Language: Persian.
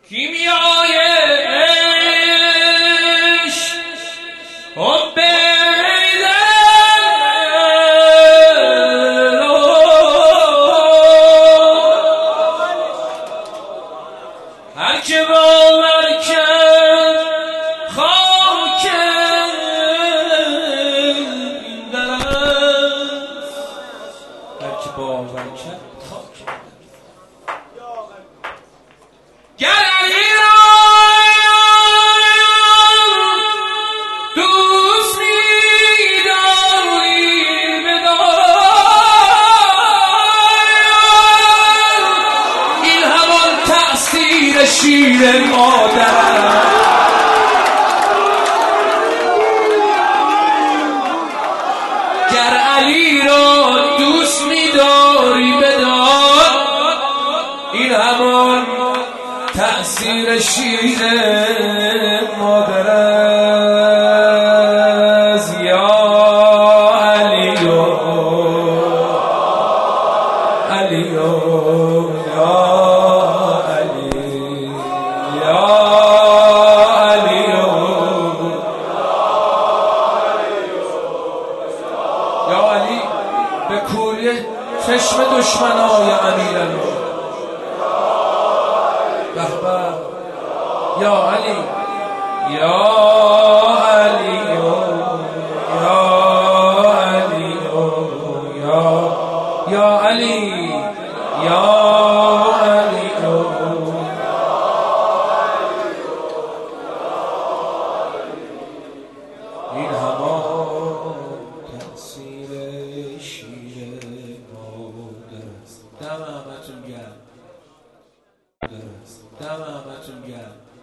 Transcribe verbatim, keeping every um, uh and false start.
کیمیای عشق حب هر که باور کرد خاک این در است، هر که باور کرد خاک گر علی را دوست می‌داری بدار، این همان تأثیر شیر مادر است. گر علی را دوست می‌داری بدار، این همان تأثیر شیر مادر است. یا علی و علی و یا علی یا علی و یا علی به کوری چشم دشمنای امیرالمومنین. یا علی یا علی یا علی یا یا علی یا علی این همان تأثیر شیر مادر است. دم همتون گرم، دم همتون گرم.